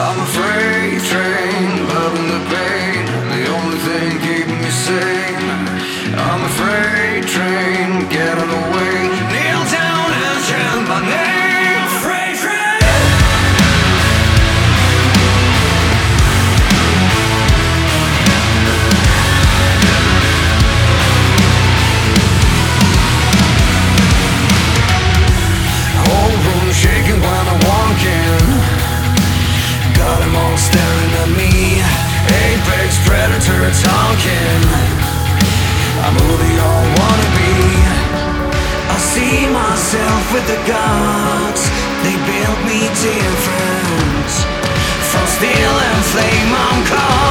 I'm a freight train, loving the pain, the only thing keeping me sane. I'm a freight train, getting away. Kneel down and chant my name. Freight train. Whole room shaking when I walk in. Got them all staring at me. Apex predator talking. I'm who they all wanna be. I see myself with the gods. They built me different. From steel and flame I'm caught.